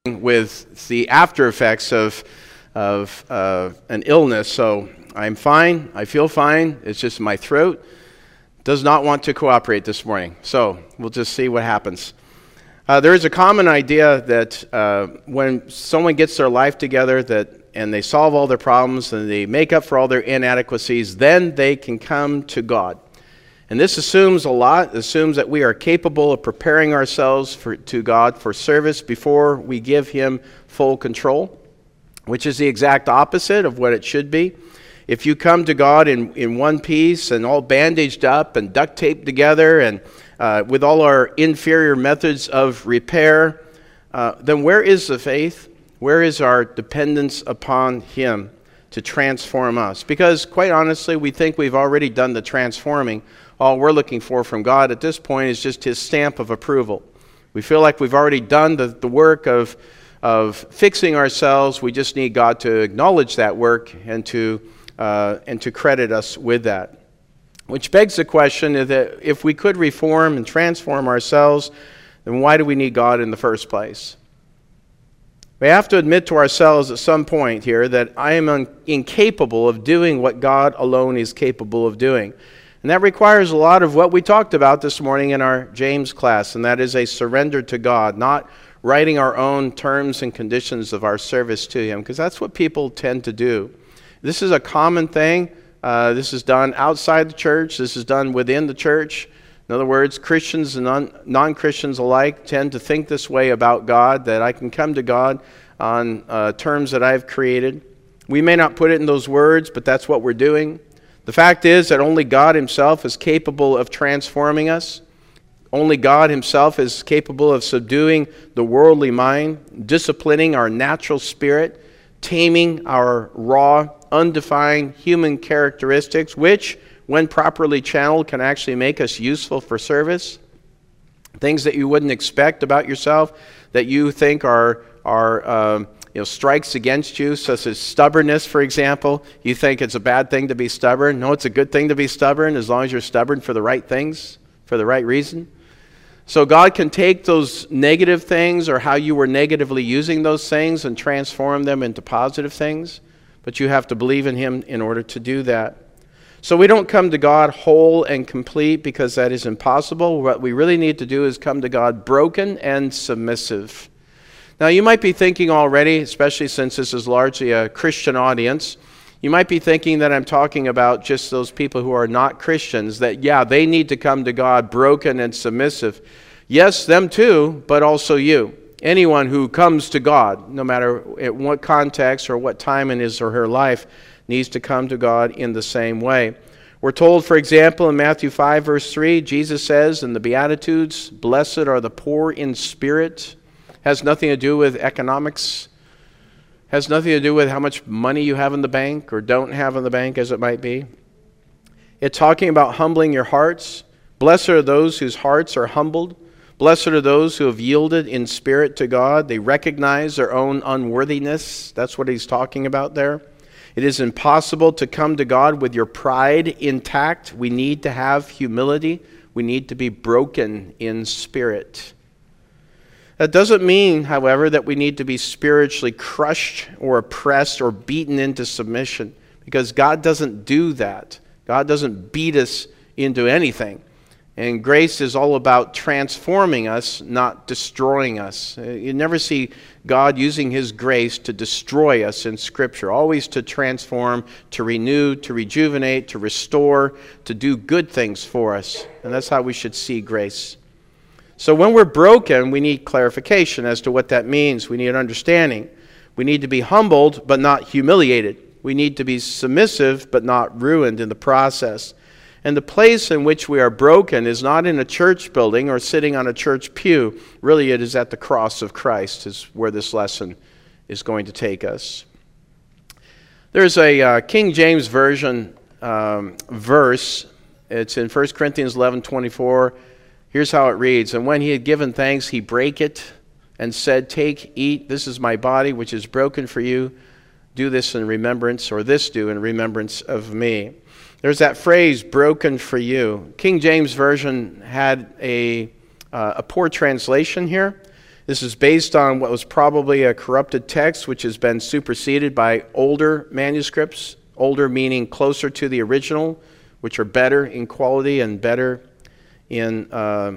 with the after effects of an illness. So I'm fine. I feel fine. It's just my throat does not want to cooperate this morning. So we'll just see what happens. There is a common idea that when someone gets their life together and they solve all their problems and they make up for all their inadequacies, then they can come to God. And this assumes a lot. It assumes that we are capable of preparing ourselves to God for service before we give Him full control, which is the exact opposite of what it should be. If you come to God in one piece and all bandaged up and duct taped together and with all our inferior methods of repair, then where is the faith? Where is our dependence upon Him to transform us? Because quite honestly, we think we've already done the transforming. All we're looking for from God at this point is just His stamp of approval. We feel like we've already done the work of fixing ourselves. We just need God to acknowledge that work and to credit us with that. Which begs the question that if we could reform and transform ourselves, then why do we need God in the first place? We have to admit to ourselves at some point here that I am incapable of doing what God alone is capable of doing. And that requires a lot of what we talked about this morning in our James class, and that is a surrender to God, not writing our own terms and conditions of our service to Him, because that's what people tend to do. This is a common thing. This is done outside the church. This is done within the church. In other words, Christians and non-Christians alike tend to think this way about God, that I can come to God on terms that I've created. We may not put it in those words, but that's what we're doing. The fact is that only God Himself is capable of transforming us. Only God Himself is capable of subduing the worldly mind, disciplining our natural spirit, taming our raw, undefined human characteristics, which, when properly channeled, can actually make us useful for service. Things that you wouldn't expect about yourself, that you think are strikes against you, such as stubbornness, for example. You think it's a bad thing to be stubborn. No, it's a good thing to be stubborn as long as you're stubborn for the right things, for the right reason. So God can take those negative things or how you were negatively using those things and transform them into positive things. But you have to believe in Him in order to do that. So we don't come to God whole and complete because that is impossible. What we really need to do is come to God broken and submissive. Now, you might be thinking already, especially since this is largely a Christian audience, you might be thinking that I'm talking about just those people who are not Christians, that, yeah, they need to come to God broken and submissive. Yes, them too, but also you. Anyone who comes to God, no matter at what context or what time in his or her life, needs to come to God in the same way. We're told, for example, in Matthew 5, verse 3, Jesus says in the Beatitudes, "Blessed are the poor in spirit." Has nothing to do with economics. Has nothing to do with how much money you have in the bank or don't have in the bank, as it might be. It's talking about humbling your hearts. Blessed are those whose hearts are humbled. Blessed are those who have yielded in spirit to God. They recognize their own unworthiness. That's what he's talking about there. It is impossible to come to God with your pride intact. We need to have humility. We need to be broken in spirit. That doesn't mean, however, that we need to be spiritually crushed or oppressed or beaten into submission, because God doesn't do that. God doesn't beat us into anything. And grace is all about transforming us, not destroying us. You never see God using His grace to destroy us in Scripture, always to transform, to renew, to rejuvenate, to restore, to do good things for us. And that's how we should see grace. So when we're broken, we need clarification as to what that means. We need understanding. We need to be humbled, but not humiliated. We need to be submissive, but not ruined in the process. And the place in which we are broken is not in a church building or sitting on a church pew. Really, it is at the cross of Christ is where this lesson is going to take us. There's a King James Version verse. It's in 1 Corinthians 11:24. Here's how it reads. "And when he had given thanks, he brake it and said, 'Take, eat, this is my body, which is broken for you. Do this in remembrance,' or this do in remembrance of me." There's that phrase, broken for you. King James Version had a poor translation here. This is based on what was probably a corrupted text, which has been superseded by older manuscripts, older meaning closer to the original, which are better in quality and better in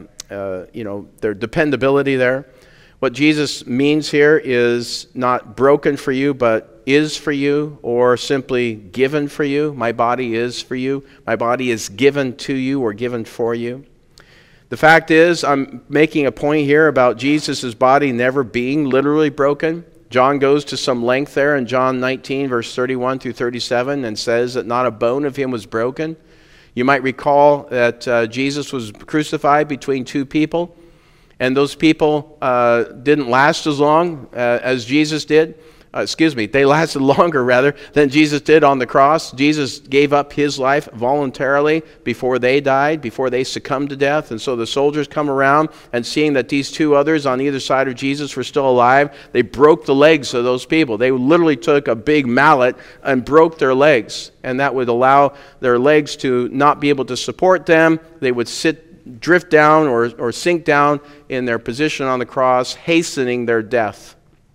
their dependability there. What Jesus means here is not broken for you, but is for you, or simply given for you. My body is for you. My body is given to you or given for you. The fact is, I'm making a point here about Jesus' body never being literally broken. John goes to some length there in John 19, verse 31 through 37, and says that not a bone of him was broken. You might recall that Jesus was crucified between two people, and those people didn't last as long as Jesus did. They lasted longer, rather, than Jesus did on the cross. Jesus gave up his life voluntarily before they died, before they succumbed to death. And so the soldiers come around, and seeing that these two others on either side of Jesus were still alive, they broke the legs of those people. They literally took a big mallet and broke their legs. And that would allow their legs to not be able to support them. They would drift down or sink down in their position on the cross, hastening their death.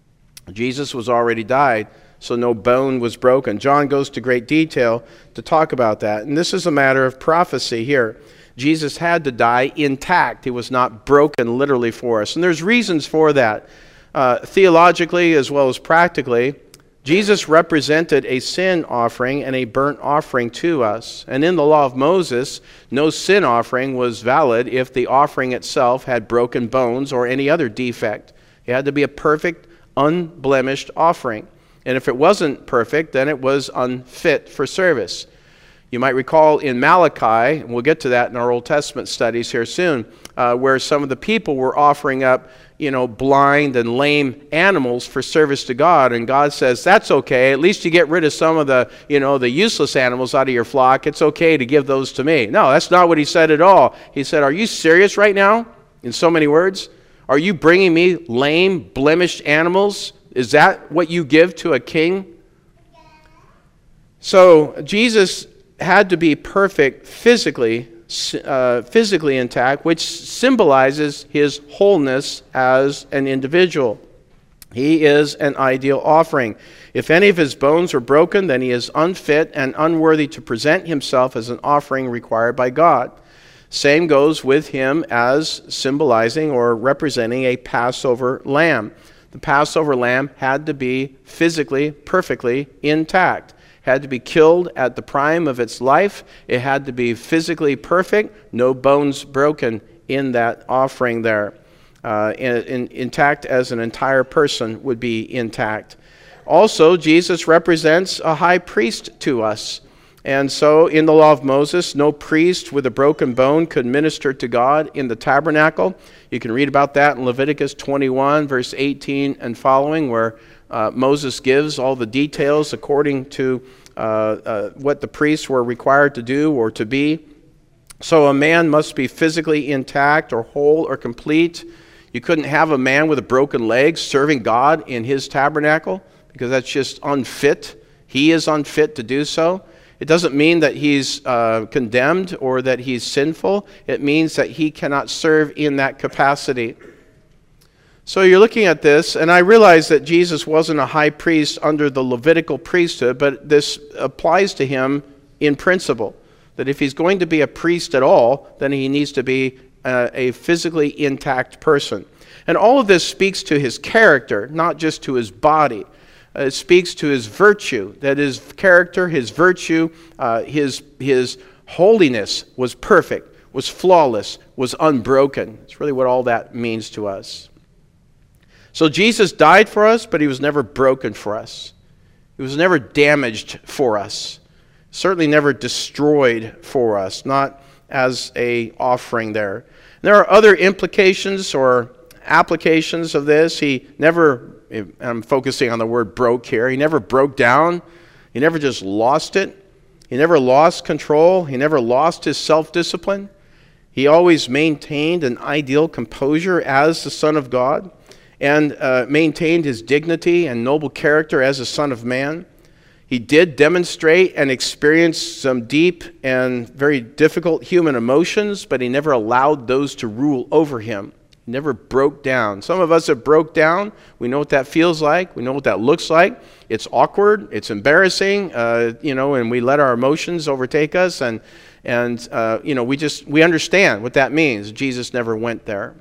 Jesus was already died, so no bone was broken. John goes to great detail to talk about that. And this is a matter of prophecy here. Jesus had to die intact. He was not broken literally for us. And there's reasons for that. Theologically as well as practically, Jesus represented a sin offering and a burnt offering to us. And in the law of Moses, no sin offering was valid if the offering itself had broken bones or any other defect. It had to be a perfect, unblemished offering. And if it wasn't perfect, then it was unfit for service. You might recall in Malachi, and we'll get to that in our Old Testament studies here soon, where some of the people were offering up, blind and lame animals for service to God. And God says, that's okay. At least you get rid of some of the, the useless animals out of your flock. It's okay to give those to me. No, that's not what he said at all. He said, are you serious right now? In so many words. Are you bringing me lame, blemished animals? Is that what you give to a king? So Jesus had to be perfect physically intact, which symbolizes his wholeness as an individual. He is an ideal offering. If any of his bones are broken, then he is unfit and unworthy to present himself as an offering required by God. Same goes with him as symbolizing or representing a Passover lamb. The Passover lamb had to be physically, perfectly intact. Had to be killed at the prime of its life. It had to be physically perfect, no bones broken in that offering there. Intact as an entire person would be intact. Also, Jesus represents a high priest to us. And so in the law of Moses, no priest with a broken bone could minister to God in the tabernacle. You can read about that in Leviticus 21, verse 18 and following, where Moses gives all the details according to what the priests were required to do or to be. So a man must be physically intact or whole or complete. You couldn't have a man with a broken leg serving God in his tabernacle because that's just unfit. He is unfit to do so. It doesn't mean that he's condemned or that he's sinful. It means that he cannot serve in that capacity. So you're looking at this, and I realize that Jesus wasn't a high priest under the Levitical priesthood, but this applies to him in principle, that if he's going to be a priest at all, then he needs to be a physically intact person. And all of this speaks to his character, not just to his body. It speaks to his virtue, that his character, his virtue, his holiness was perfect, was flawless, was unbroken. It's really what all that means to us. So Jesus died for us, but he was never broken for us. He was never damaged for us. Certainly never destroyed for us, not as an offering there. There are other implications or applications of this. He never, I'm focusing on the word broke here, he never broke down. He never just lost it. He never lost control. He never lost his self-discipline. He always maintained an ideal composure as the Son of God and maintained his dignity and noble character as a Son of Man. He did demonstrate and experience some deep and very difficult human emotions, but he never allowed those to rule over him. He never broke down. Some of us have broke down. We know what that feels like. We know what that looks like. It's awkward. It's embarrassing, and we let our emotions overtake us. And we understand what that means. Jesus never went there.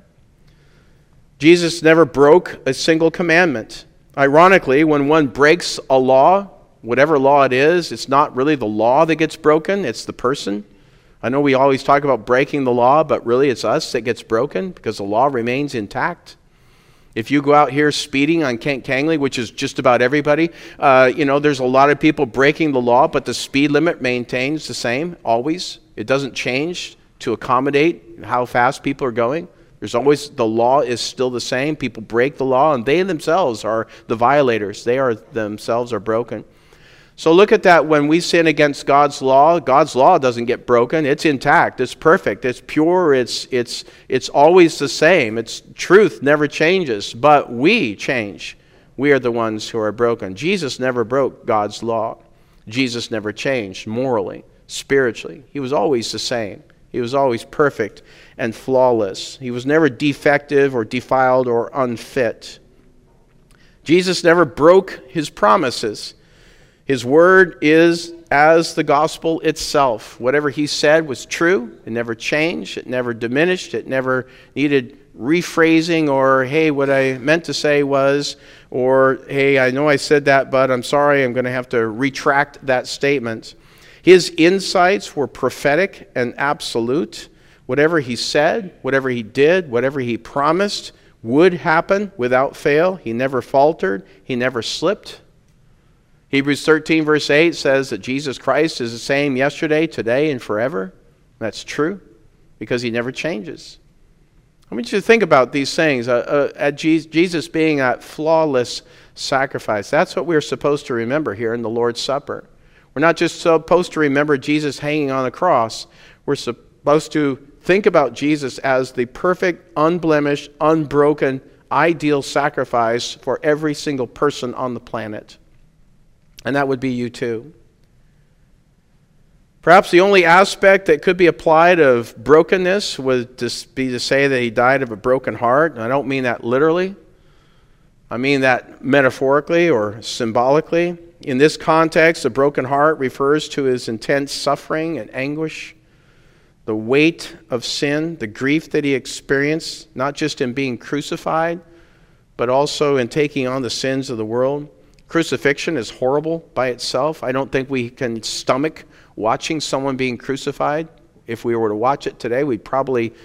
Jesus never broke a single commandment. Ironically, when one breaks a law, whatever law it is, it's not really the law that gets broken, it's the person. I know we always talk about breaking the law, but really it's us that gets broken because the law remains intact. If you go out here speeding on Kent Kangley, which is just about everybody, there's a lot of people breaking the law, but the speed limit maintains the same always. It doesn't change to accommodate how fast people are going. There's always, the law is still the same. People break the law, and they themselves are the violators. They themselves are broken. So look at that. When we sin against God's law doesn't get broken. It's intact. It's perfect. It's pure. It's always the same. Its truth never changes. But we change. We are the ones who are broken. Jesus never broke God's law. Jesus never changed morally, spiritually. He was always the same. He was always perfect and flawless. He was never defective or defiled or unfit. Jesus never broke his promises. His word is as the gospel itself. Whatever he said was true. It never changed. It never diminished. It never needed rephrasing or, hey, what I meant to say was, or, hey, I know I said that, but I'm sorry, I'm going to have to retract that statement. His insights were prophetic and absolute. Whatever he said, whatever he did, whatever he promised would happen without fail. He never faltered. He never slipped. Hebrews 13 verse 8 says that Jesus Christ is the same yesterday, today, and forever. That's true because he never changes. I want you to think about these things. At Jesus being that flawless sacrifice. That's what we're supposed to remember here in the Lord's Supper. We're not just supposed to remember Jesus hanging on the cross. We're supposed to think about Jesus as the perfect, unblemished, unbroken, ideal sacrifice for every single person on the planet. And that would be you too. Perhaps the only aspect that could be applied of brokenness would just be to say that he died of a broken heart. And I don't mean that literally. I mean that metaphorically or symbolically. In this context, a broken heart refers to his intense suffering and anguish, the weight of sin, the grief that he experienced, not just in being crucified, but also in taking on the sins of the world. Crucifixion is horrible by itself. I don't think we can stomach watching someone being crucified. If we were to watch it today, we'd probably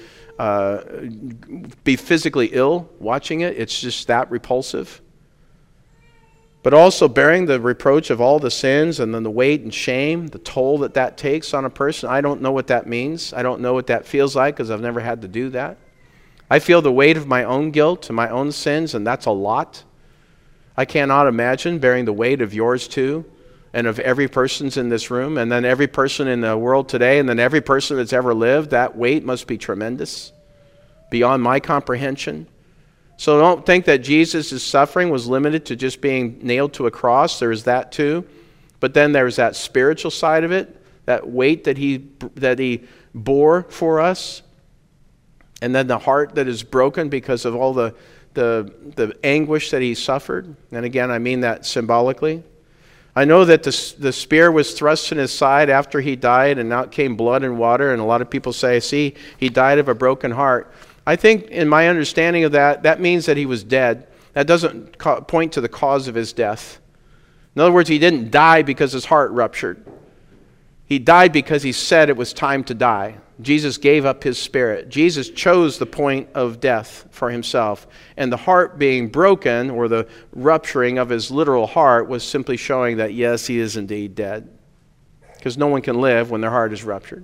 be physically ill watching it. It's just that repulsive. But also bearing the reproach of all the sins and then the weight and shame, the toll that takes on a person. I don't know what that means. I don't know what that feels like because I've never had to do that. I feel the weight of my own guilt and my own sins, and that's a lot. I cannot imagine bearing the weight of yours too, and of every person's in this room, and then every person in the world today, and then every person that's ever lived. That weight must be tremendous, beyond my comprehension. So don't think that Jesus' suffering was limited to just being nailed to a cross. There's that too. But then there's that spiritual side of it, that weight that he bore for us. And then the heart that is broken because of all the anguish that he suffered. And again, I mean that symbolically. I know that the spear was thrust in his side after he died, and out came blood and water. And a lot of people say, see, he died of a broken heart. I think in my understanding of that means that he was dead. That doesn't point to the cause of his death. In other words, he didn't die because his heart ruptured. He died because he said it was time to die. Jesus gave up his spirit. Jesus chose the point of death for himself. And the heart being broken, or the rupturing of his literal heart, was simply showing that, yes, he is indeed dead. Because no one can live when their heart is ruptured.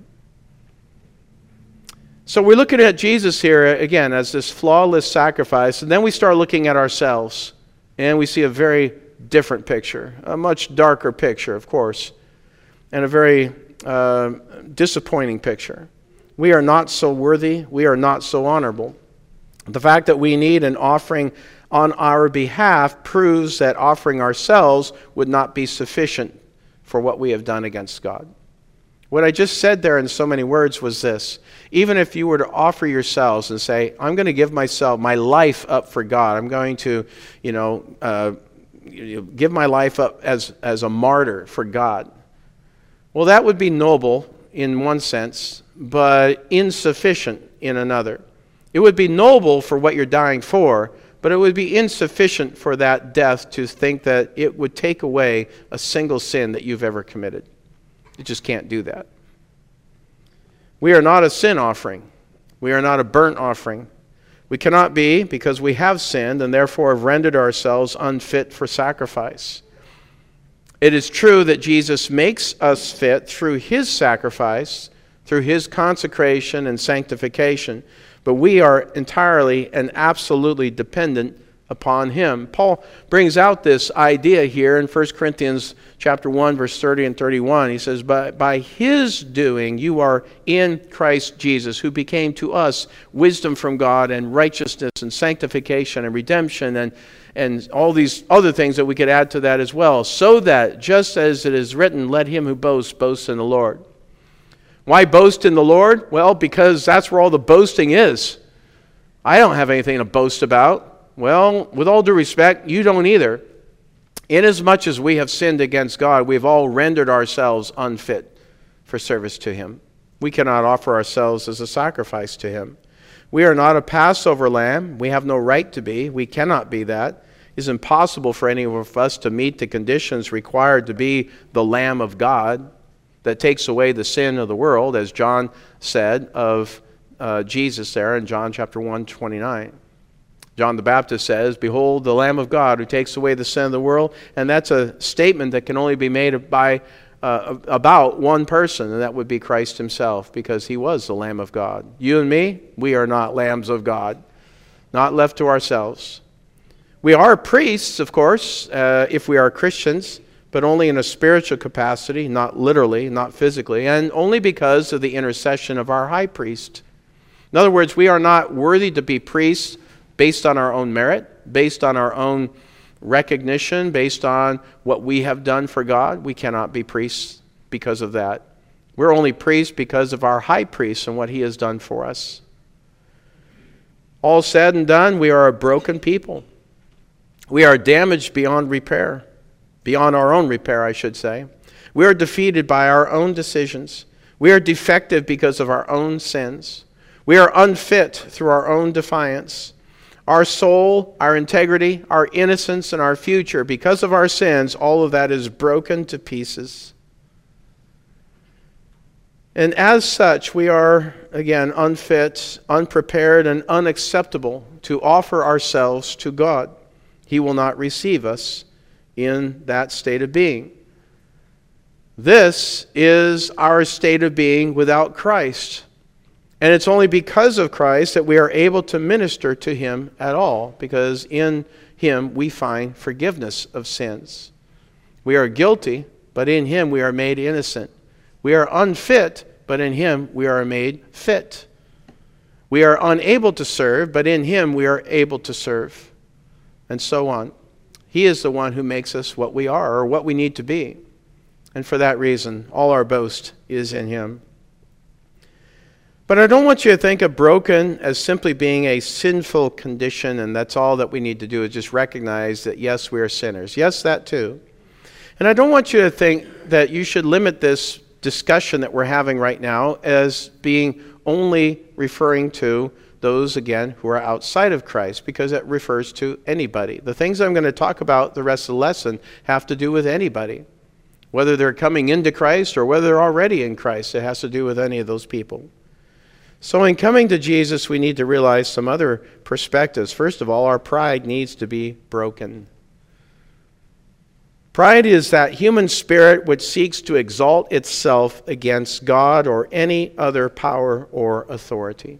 So we're looking at Jesus here, again, as this flawless sacrifice. And then we start looking at ourselves. And we see a very different picture. A much darker picture, of course. And a very disappointing picture. We are not so worthy. We are not so honorable. The fact that we need an offering on our behalf proves that offering ourselves would not be sufficient for what we have done against God. What I just said there in so many words was this. Even if you were to offer yourselves and say, I'm going to give myself, my life up for God. I'm going to, give my life up as a martyr for God. Well, that would be noble in one sense, but insufficient in another. It would be noble for what you're dying for, but it would be insufficient for that death to think that it would take away a single sin that you've ever committed. You just can't do that. We are not a sin offering. We are not a burnt offering. We cannot be, because we have sinned and therefore have rendered ourselves unfit for sacrifice. It is true that Jesus makes us fit through his sacrifice, through his consecration and sanctification, but we are entirely and absolutely dependent upon him. Paul brings out this idea here in 1 Corinthians chapter 1, verse 30 and 31. He says, "But by his doing you are in Christ Jesus, who became to us wisdom from God and righteousness and sanctification and redemption and all these other things that we could add to that as well, so that, just as it is written, let him who boasts, boast in the Lord." Why boast in the Lord? Well, because that's where all the boasting is. I don't have anything to boast about. Well, with all due respect, you don't either. Inasmuch as we have sinned against God, we've all rendered ourselves unfit for service to him. We cannot offer ourselves as a sacrifice to him. We are not a Passover lamb. We have no right to be. We cannot be that. It is impossible for any of us to meet the conditions required to be the Lamb of God that takes away the sin of the world, as John said of Jesus there in John chapter 1:29. John the Baptist says, "Behold, the Lamb of God who takes away the sin of the world." And that's a statement that can only be made by about one person, and that would be Christ himself, because he was the Lamb of God. You and me, we are not lambs of God, not left to ourselves. We are priests, of course, if we are Christians, but only in a spiritual capacity, not literally, not physically, and only because of the intercession of our high priest. In other words, we are not worthy to be priests based on our own merit, based on our own recognition, based on what we have done for God. We cannot be priests because of that. We're only priests because of our high priest and what he has done for us. All said and done, we are a broken people. We are damaged beyond repair, beyond our own repair, I should say. We are defeated by our own decisions. We are defective because of our own sins. We are unfit through our own defiance. Our soul, our integrity, our innocence, and our future, because of our sins, all of that is broken to pieces. And as such, we are, again, unfit, unprepared, and unacceptable to offer ourselves to God. He will not receive us in that state of being. This is our state of being without Christ. And it's only because of Christ that we are able to minister to him at all, because in him we find forgiveness of sins. We are guilty, but in him we are made innocent. We are unfit, but in him we are made fit. We are unable to serve, but in him we are able to serve. And so on. He is the one who makes us what we are, or what we need to be. And for that reason, all our boast is in him. But I don't want you to think of broken as simply being a sinful condition, and that's all that we need to do is just recognize that, yes, we are sinners. Yes, that too. And I don't want you to think that you should limit this discussion that we're having right now as being only referring to those, again, who are outside of Christ, because it refers to anybody. The things I'm going to talk about the rest of the lesson have to do with anybody. Whether they're coming into Christ or whether they're already in Christ, it has to do with any of those people. So in coming to Jesus, we need to realize some other perspectives. First of all, our pride needs to be broken. Pride is that human spirit which seeks to exalt itself against God or any other power or authority.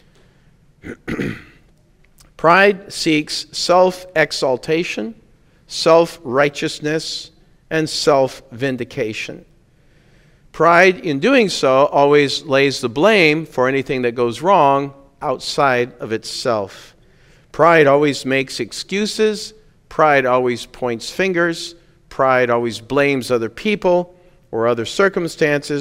Pride seeks self-exaltation, self-righteousness, and self-vindication. Pride, in doing so, always lays the blame for anything that goes wrong outside of itself. Pride always makes excuses. Pride always points fingers. Pride always blames other people or other circumstances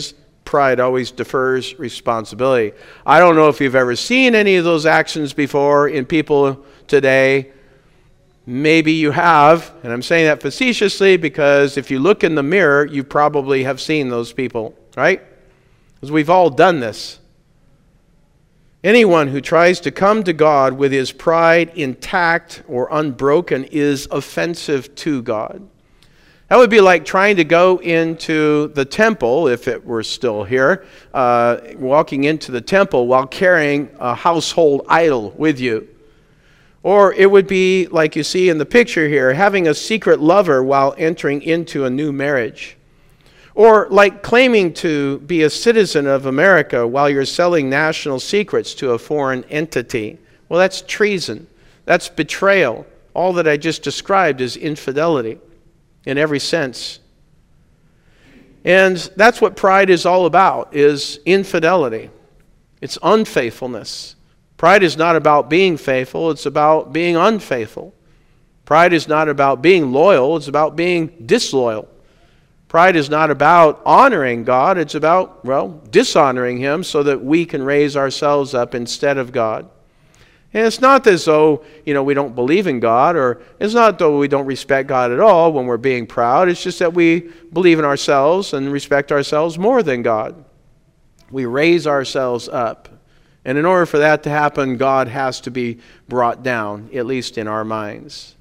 Pride always defers responsibility. I don't know if you've ever seen any of those actions before in people today. Maybe you have, and I'm saying that facetiously because if you look in the mirror, you probably have seen those people, right? Because we've all done this. Anyone who tries to come to God with his pride intact or unbroken is offensive to God. That would be like trying to go into the temple, if it were still here, walking into the temple while carrying a household idol with you. Or it would be, like you see in the picture here, having a secret lover while entering into a new marriage. Or like claiming to be a citizen of America while you're selling national secrets to a foreign entity. Well, that's treason. That's betrayal. All that I just described is infidelity in every sense. And that's what pride is all about, is infidelity. It's unfaithfulness. Pride is not about being faithful, it's about being unfaithful. Pride is not about being loyal, it's about being disloyal. Pride is not about honoring God, it's about, dishonoring Him so that we can raise ourselves up instead of God. And it's not as though, we don't believe in God, or it's not though we don't respect God at all when we're being proud. It's just that we believe in ourselves and respect ourselves more than God. We raise ourselves up. And in order for that to happen, God has to be brought down, at least in our minds.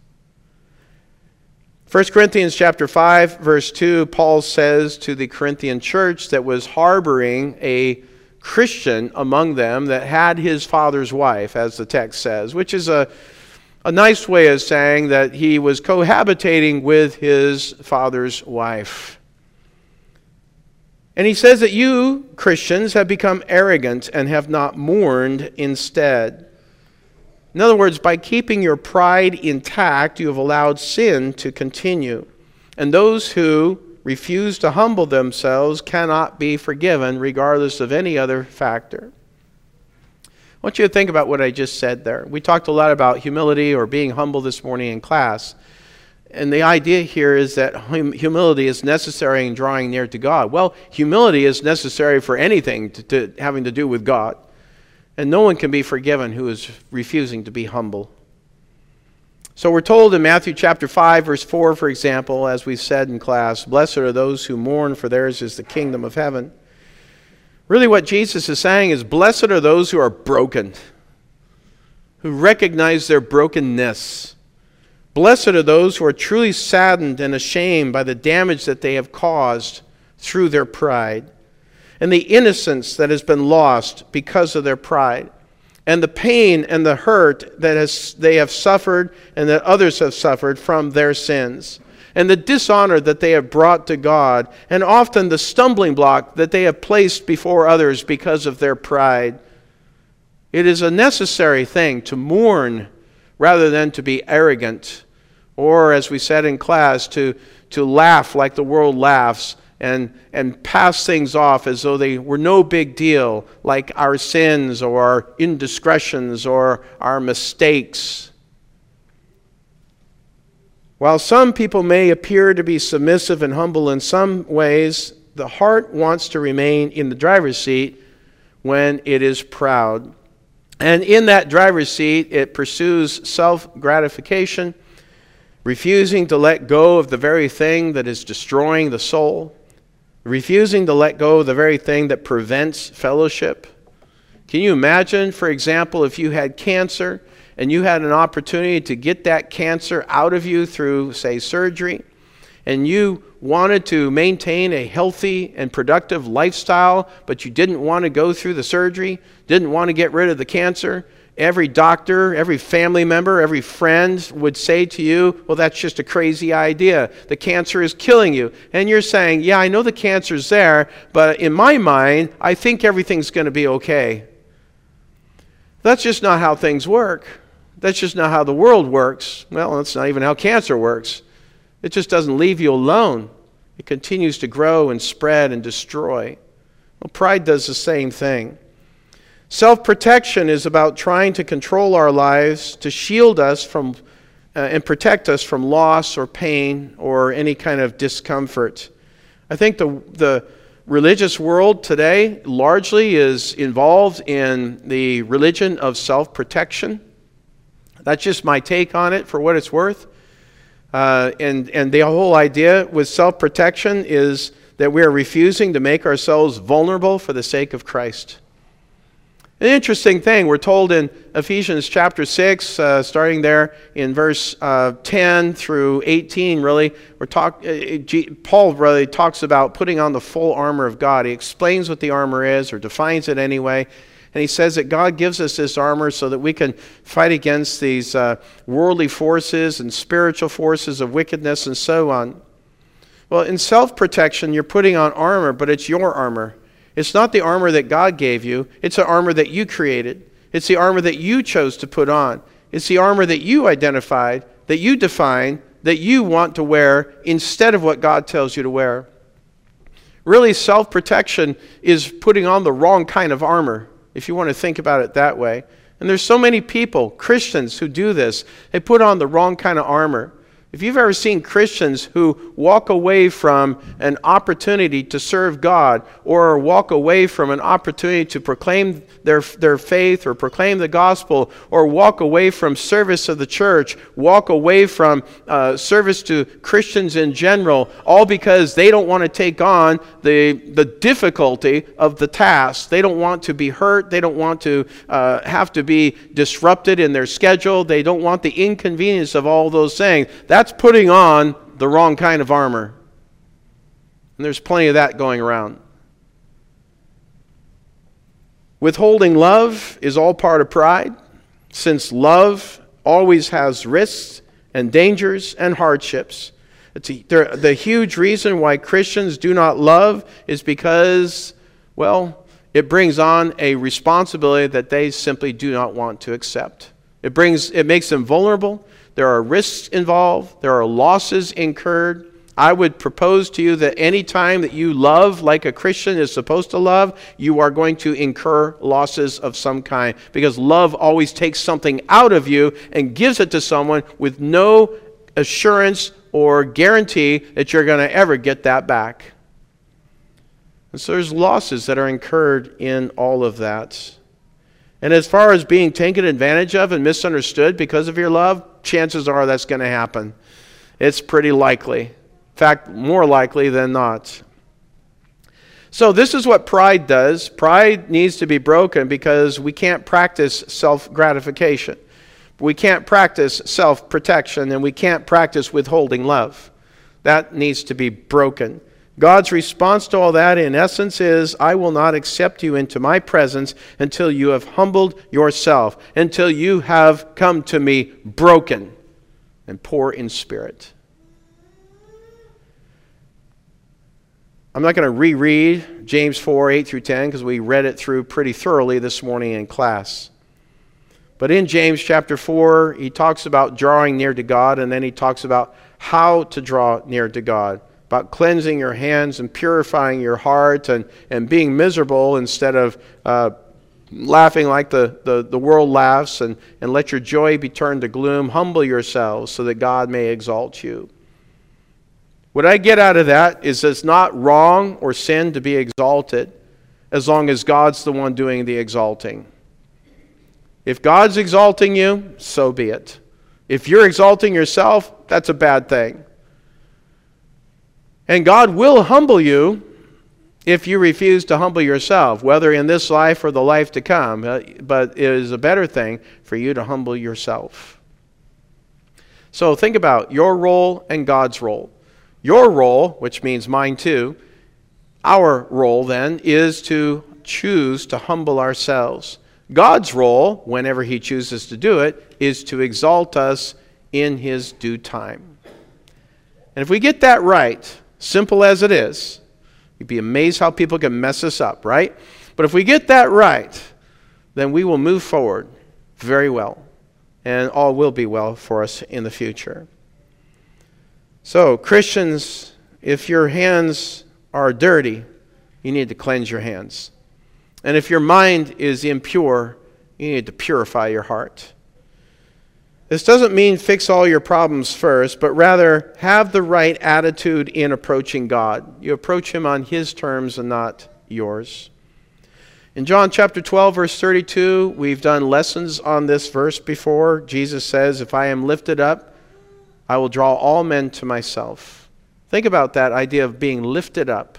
1 Corinthians chapter 5, verse 2, Paul says to the Corinthian church that was harboring a Christian among them that had his father's wife, as the text says, which is a nice way of saying that he was cohabitating with his father's wife. And he says that you, Christians, have become arrogant and have not mourned instead. In other words, by keeping your pride intact, you have allowed sin to continue. And those who refuse to humble themselves cannot be forgiven regardless of any other factor. I want you to think about what I just said there. We talked a lot about humility or being humble this morning in class. And the idea here is that humility is necessary in drawing near to God. Well, humility is necessary for anything having to do with God. And no one can be forgiven who is refusing to be humble. So we're told in Matthew chapter 5, verse 4, for example, as we said in class, "Blessed are those who mourn, for theirs is the kingdom of heaven." Really what Jesus is saying is, blessed are those who are broken, who recognize their brokenness. Blessed are those who are truly saddened and ashamed by the damage that they have caused through their pride, and the innocence that has been lost because of their pride, and the pain and the hurt that they have suffered and that others have suffered from their sins, and the dishonor that they have brought to God, and often the stumbling block that they have placed before others because of their pride. It is a necessary thing to mourn rather than to be arrogant, or as we said in class, to laugh like the world laughs and pass things off as though they were no big deal, like our sins or our indiscretions or our mistakes. While some people may appear to be submissive and humble in some ways, the heart wants to remain in the driver's seat when it is proud. And in that driver's seat, it pursues self-gratification, refusing to let go of the very thing that is destroying the soul, refusing to let go of the very thing that prevents fellowship. Can you imagine, for example, if you had cancer and you had an opportunity to get that cancer out of you through, say, surgery, and you wanted to maintain a healthy and productive lifestyle, but you didn't want to go through the surgery, didn't want to get rid of the cancer, every doctor, every family member, every friend would say to you, well, that's just a crazy idea. The cancer is killing you. And you're saying, yeah, I know the cancer's there, but in my mind, I think everything's going to be okay. That's just not how things work. That's just not how the world works. Well, that's not even how cancer works. It just doesn't leave you alone. It continues to grow and spread and destroy. Well, pride does the same thing. Self-protection is about trying to control our lives to shield us from and protect us from loss or pain or any kind of discomfort. I think one religious world today largely is involved in the religion of self-protection. That's just my take on it for what it's worth. And the whole idea with self-protection is that we are refusing to make ourselves vulnerable for the sake of Christ. An interesting thing, we're told in Ephesians chapter 6, starting there in verse 10 through 18, really, Paul really talks about putting on the full armor of God. He explains what the armor is, or defines it anyway. And he says that God gives us this armor so that we can fight against these worldly forces and spiritual forces of wickedness and so on. Well, in self-protection, you're putting on armor, but it's your armor. It's not the armor that God gave you. It's the armor that you created. It's the armor that you chose to put on. It's the armor that you identified, that you defined, that you want to wear instead of what God tells you to wear. Really, self-protection is putting on the wrong kind of armor, if you want to think about it that way. And there's so many people, Christians, who do this. They put on the wrong kind of armor. If you've ever seen Christians who walk away from an opportunity to serve God, or walk away from an opportunity to proclaim their faith or proclaim the gospel, or walk away from service of the church, walk away from service to Christians in general, all because they don't want to take on the difficulty of the task. They don't want to be hurt. They don't want to have to be disrupted in their schedule. They don't want the inconvenience of all those things. That's putting on the wrong kind of armor. And there's plenty of that going around. Withholding love is all part of pride, since love always has risks and dangers and hardships. The huge reason why Christians do not love is because, well, it brings on a responsibility that they simply do not want to accept. It makes them vulnerable. There are risks involved. There are losses incurred. I would propose to you that any time that you love like a Christian is supposed to love, you are going to incur losses of some kind, because love always takes something out of you and gives it to someone with no assurance or guarantee that you're going to ever get that back. And so there's losses that are incurred in all of that. And as far as being taken advantage of and misunderstood because of your love, chances are that's going to happen. It's pretty likely. In fact, more likely than not. So this is what pride does. Pride needs to be broken because we can't practice self-gratification. We can't practice self-protection, and we can't practice withholding love. That needs to be broken. God's response to all that, in essence, is, I will not accept you into my presence until you have humbled yourself, until you have come to me broken and poor in spirit. I'm not going to reread James 4, 8 through 10, because we read it through pretty thoroughly this morning in class. But in James chapter 4, he talks about drawing near to God, and then he talks about how to draw near to God. About cleansing your hands and purifying your heart and being miserable instead of laughing like the world laughs, and let your joy be turned to gloom. Humble yourselves so that God may exalt you. What I get out of that is it's not wrong or sin to be exalted as long as God's the one doing the exalting. If God's exalting you, so be it. If you're exalting yourself, that's a bad thing. And God will humble you if you refuse to humble yourself, whether in this life or the life to come. But it is a better thing for you to humble yourself. So think about your role and God's role. Your role, which means mine too, our role then is to choose to humble ourselves. God's role, whenever He chooses to do it, is to exalt us in His due time. And if we get that right, simple as it is, you'd be amazed how people can mess us up, right? But if we get that right, then we will move forward very well. And all will be well for us in the future. So, Christians, if your hands are dirty, you need to cleanse your hands. And if your mind is impure, you need to purify your heart. This doesn't mean fix all your problems first, but rather have the right attitude in approaching God. You approach Him on His terms and not yours. In John chapter 12, verse 32, we've done lessons on this verse before. Jesus says, "If I am lifted up, I will draw all men to myself." Think about that idea of being lifted up.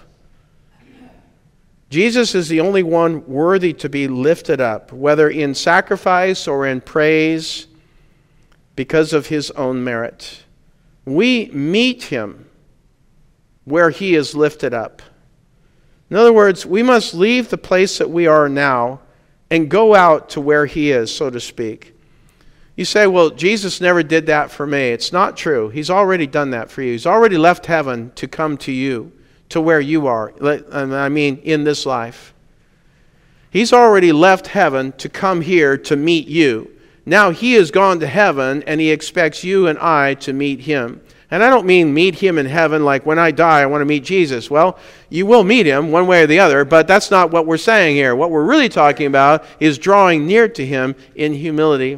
Jesus is the only one worthy to be lifted up, whether in sacrifice or in praise, because of His own merit. We meet Him where He is lifted up. In other words, we must leave the place that we are now and go out to where He is, so to speak. You say, well, Jesus never did that for me. It's not true. He's already done that for you. He's already left heaven to come to you, to where you are. I mean, in this life. He's already left heaven to come here to meet you. Now He has gone to heaven, and He expects you and I to meet Him. And I don't mean meet Him in heaven like when I die I want to meet Jesus. Well, you will meet Him one way or the other, but that's not what we're saying here. What we're really talking about is drawing near to Him in humility.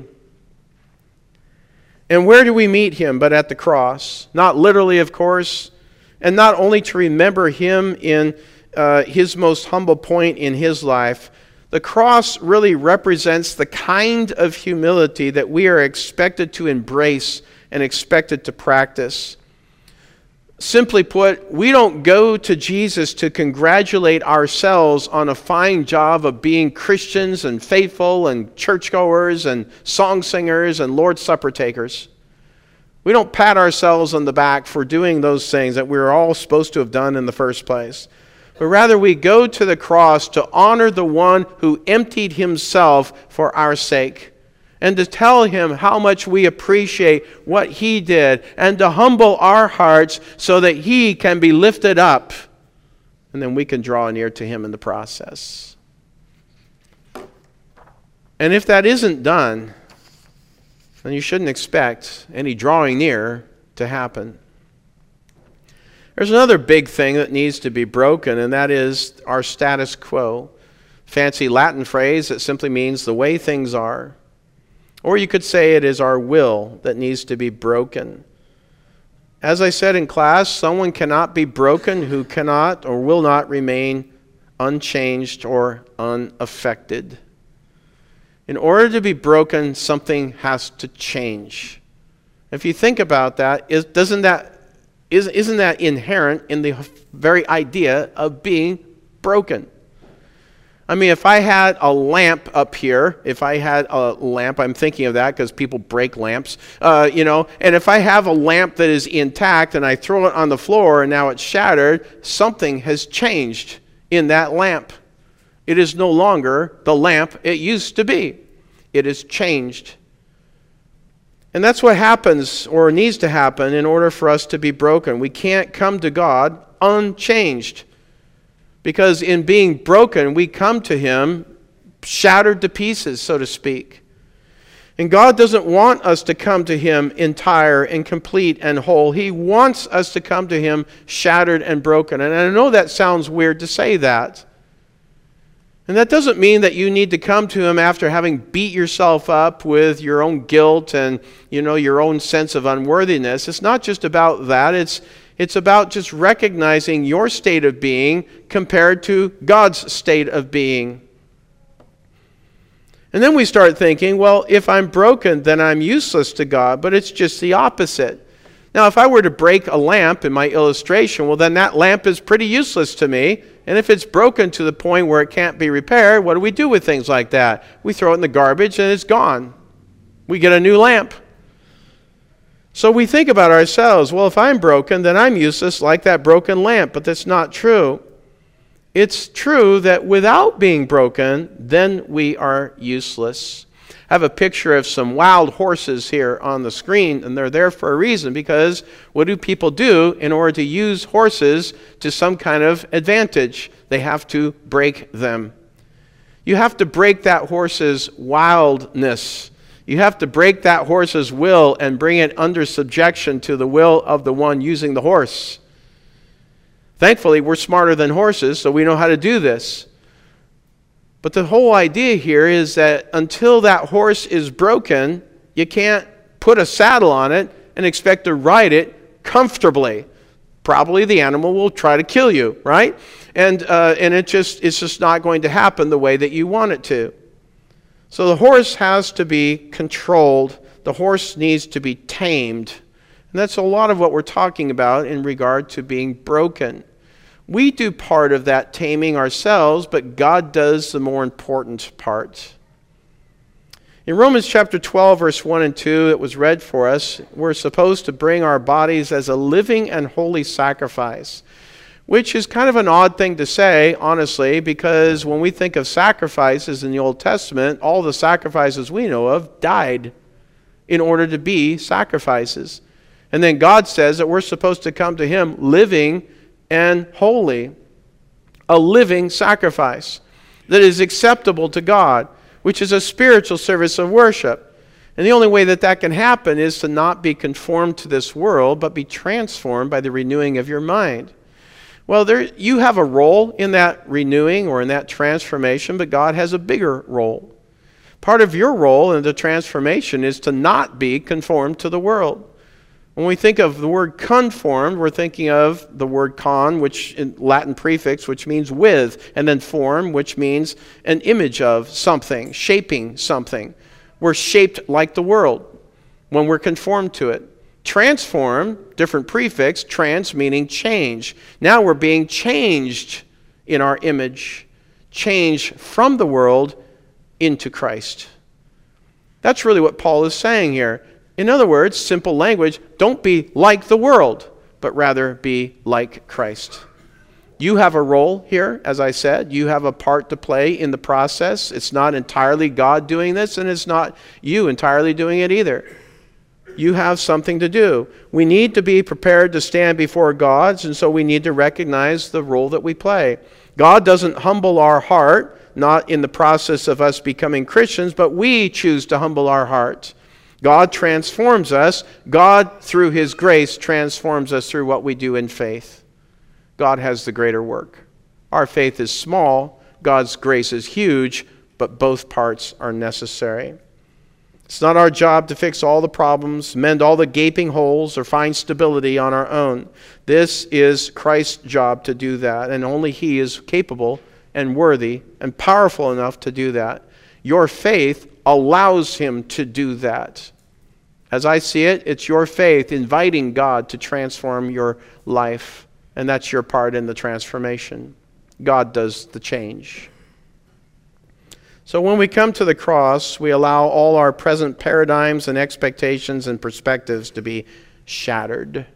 And where do we meet Him but at the cross? Not literally, of course, and not only to remember Him in His most humble point in His life. The cross really represents the kind of humility that we are expected to embrace and expected to practice. Simply put, we don't go to Jesus to congratulate ourselves on a fine job of being Christians and faithful and churchgoers and song singers and Lord's Supper takers. We don't pat ourselves on the back for doing those things that we were all supposed to have done in the first place. But rather we go to the cross to honor the one who emptied Himself for our sake, and to tell Him how much we appreciate what He did, and to humble our hearts so that He can be lifted up, and then we can draw near to Him in the process. And if that isn't done, then you shouldn't expect any drawing near to happen. There's another big thing that needs to be broken, and that is our status quo. Fancy Latin phrase that simply means the way things are. Or you could say it is our will that needs to be broken. As I said in class, someone cannot be broken who cannot or will not remain unchanged or unaffected. In order to be broken, something has to change. If you think about that, isn't that inherent in the very idea of being broken? I mean, if I had a lamp up here, I'm thinking of that because people break lamps, and if I have a lamp that is intact and I throw it on the floor and now it's shattered, something has changed in that lamp. It is no longer the lamp it used to be. It has changed. And that's what happens or needs to happen in order for us to be broken. We can't come to God unchanged. Because in being broken, we come to Him shattered to pieces, so to speak. And God doesn't want us to come to Him entire and complete and whole. He wants us to come to Him shattered and broken. And I know that sounds weird to say that. And that doesn't mean that you need to come to Him after having beat yourself up with your own guilt and, your own sense of unworthiness. It's not just about that. It's about just recognizing your state of being compared to God's state of being. And then we start thinking, well, if I'm broken, then I'm useless to God. But it's just the opposite. Now, if I were to break a lamp in my illustration, well, then that lamp is pretty useless to me. And if it's broken to the point where it can't be repaired, what do we do with things like that? We throw it in the garbage and it's gone. We get a new lamp. So we think about ourselves, well, if I'm broken, then I'm useless like that broken lamp. But that's not true. It's true that without being broken, then we are useless. I have a picture of some wild horses here on the screen, and they're there for a reason, because what do people do in order to use horses to some kind of advantage? They have to break them. You have to break that horse's wildness. You have to break that horse's will and bring it under subjection to the will of the one using the horse. Thankfully, we're smarter than horses, so we know how to do this. But the whole idea here is that until that horse is broken, you can't put a saddle on it and expect to ride it comfortably. Probably the animal will try to kill you, right? And it's just not going to happen the way that you want it to. So the horse has to be controlled. The horse needs to be tamed. And that's a lot of what we're talking about in regard to being broken. We do part of that taming ourselves, but God does the more important part. In Romans chapter 12, verse 1 and 2, it was read for us, we're supposed to bring our bodies as a living and holy sacrifice, which is kind of an odd thing to say, honestly, because when we think of sacrifices in the Old Testament, all the sacrifices we know of died in order to be sacrifices. And then God says that we're supposed to come to Him living and holy, a living sacrifice that is acceptable to God, which is a spiritual service of worship. And the only way that that can happen is to not be conformed to this world, but be transformed by the renewing of your mind. Well, you have a role in that renewing or in that transformation, but God has a bigger role. Part of your role in the transformation is to not be conformed to the world. When we think of the word conformed, we're thinking of the word con, which in Latin prefix, which means with, and then form, which means an image of something, shaping something. We're shaped like the world when we're conformed to it. Transform, different prefix, trans meaning change. Now we're being changed in our image, changed from the world into Christ. That's really what Paul is saying here. In other words, simple language, don't be like the world, but rather be like Christ. You have a role here, as I said. You have a part to play in the process. It's not entirely God doing this, and it's not you entirely doing it either. You have something to do. We need to be prepared to stand before God, and so we need to recognize the role that we play. God doesn't humble our heart, not in the process of us becoming Christians, but we choose to humble our heart. God transforms us. God, through His grace, transforms us through what we do in faith. God has the greater work. Our faith is small. God's grace is huge, but both parts are necessary. It's not our job to fix all the problems, mend all the gaping holes, or find stability on our own. This is Christ's job to do that, and only He is capable and worthy and powerful enough to do that. Your faith allows Him to do that. As I see it, it's your faith inviting God to transform your life, and that's your part in the transformation. God does the change. So when we come to the cross, we allow all our present paradigms and expectations and perspectives to be shattered.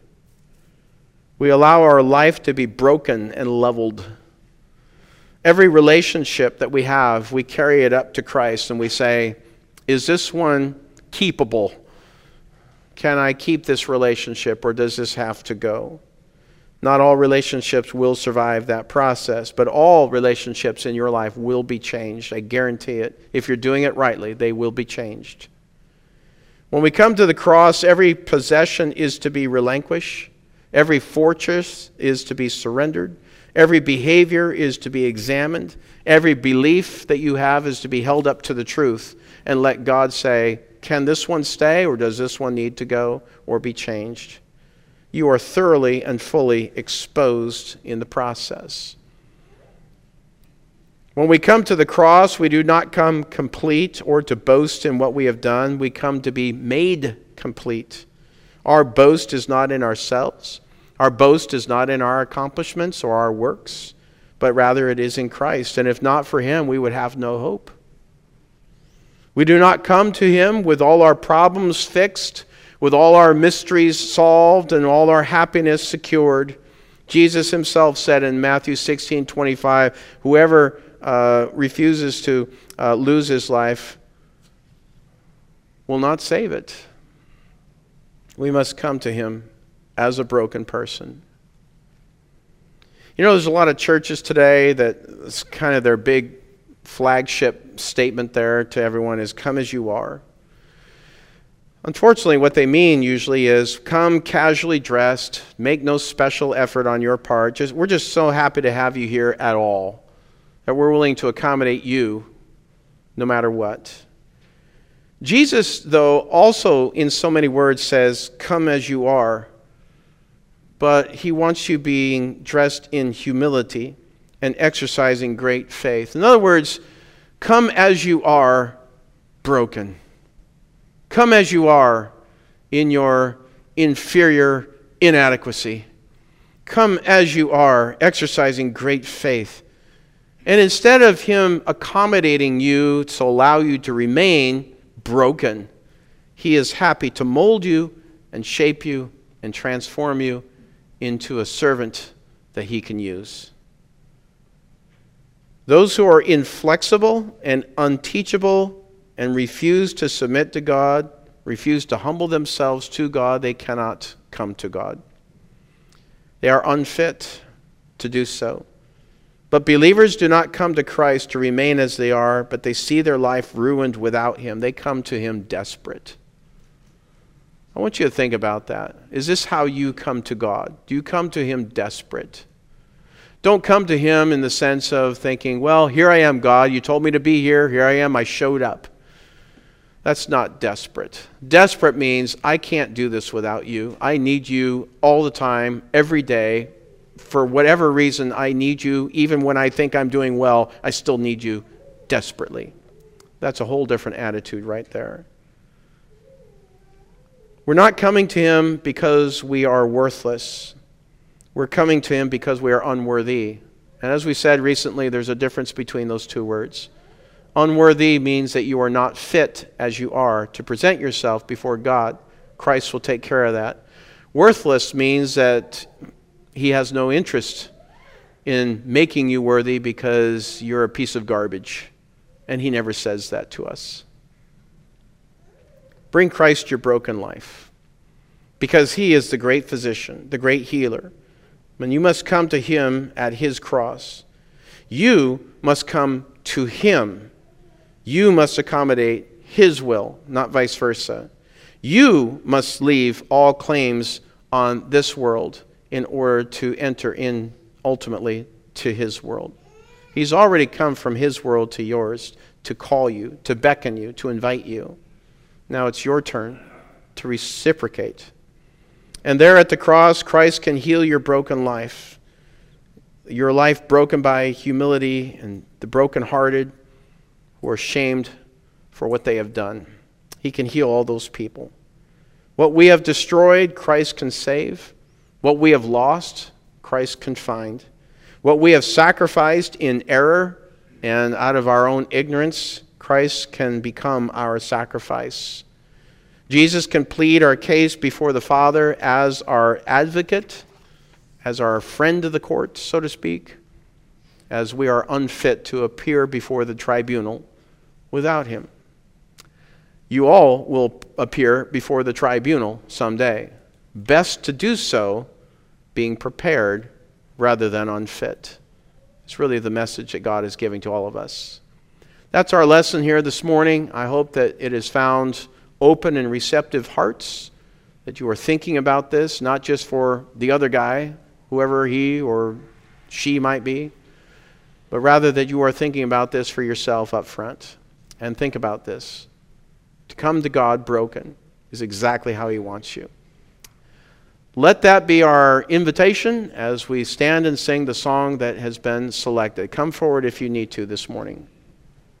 We allow our life to be broken and leveled. Every relationship that we have, we carry it up to Christ and we say, is this one keepable? Can I keep this relationship, or does this have to go? Not all relationships will survive that process, but all relationships in your life will be changed. I guarantee it. If you're doing it rightly, they will be changed. When we come to the cross, every possession is to be relinquished. Every fortress is to be surrendered. Every behavior is to be examined. Every belief that you have is to be held up to the truth and let God say, can this one stay, or does this one need to go or be changed? You are thoroughly and fully exposed in the process. When we come to the cross, we do not come complete or to boast in what we have done. We come to be made complete. Our boast is not in ourselves. Our boast is not in our accomplishments or our works, but rather it is in Christ. And if not for Him, we would have no hope. We do not come to Him with all our problems fixed, with all our mysteries solved, and all our happiness secured. Jesus Himself said in Matthew 16:25, whoever refuses to lose his life will not save it. We must come to Him as a broken person. You know, there's a lot of churches today that it's kind of their big flagship statement there to everyone is, come as you are. Unfortunately, what they mean usually is, come casually dressed, make no special effort on your part. We're just so happy to have you here at all, that we're willing to accommodate you no matter what. Jesus, though, also in so many words says, come as you are. But he wants you being dressed in humility and exercising great faith. In other words, come as you are broken. Come as you are in your inferior inadequacy. Come as you are, exercising great faith. And instead of him accommodating you to allow you to remain broken, he is happy to mold you and shape you and transform you into a servant that he can use. Those who are inflexible and unteachable and refuse to submit to God, refuse to humble themselves to God, they cannot come to God. They are unfit to do so. But believers do not come to Christ to remain as they are, but they see their life ruined without him. They come to him desperate. I want you to think about that. Is this how you come to God? Do you come to him desperate? Don't come to him in the sense of thinking, well, here I am, God. You told me to be here. Here I am. I showed up. That's not desperate. Desperate means I can't do this without you. I need you all the time, every day. For whatever reason, I need you. Even when I think I'm doing well, I still need you desperately. That's a whole different attitude right there. We're not coming to him because we are worthless. We're coming to him because we are unworthy. And as we said recently, there's a difference between those two words. Unworthy means that you are not fit as you are to present yourself before God. Christ will take care of that. Worthless means that he has no interest in making you worthy because you're a piece of garbage. And he never says that to us. Bring Christ your broken life, because he is the great physician, the great healer. And you must come to him at his cross. You must come to him. You must accommodate his will, not vice versa. You must leave all claims on this world in order to enter in ultimately to his world. He's already come from his world to yours to call you, to beckon you, to invite you. Now it's your turn to reciprocate. And there at the cross, Christ can heal your broken life. Your life broken by humility and the brokenhearted who are shamed for what they have done. He can heal all those people. What we have destroyed, Christ can save. What we have lost, Christ can find. What we have sacrificed in error and out of our own ignorance, Christ can become our sacrifice. Jesus can plead our case before the Father as our advocate, as our friend of the court, so to speak, as we are unfit to appear before the tribunal without him. You all will appear before the tribunal someday. Best to do so being prepared rather than unfit. It's really the message that God is giving to all of us. That's our lesson here this morning. I hope that it has found open and receptive hearts, that you are thinking about this, not just for the other guy, whoever he or she might be, but rather that you are thinking about this for yourself up front. And think about this. To come to God broken is exactly how he wants you. Let that be our invitation as we stand and sing the song that has been selected. Come forward if you need to this morning.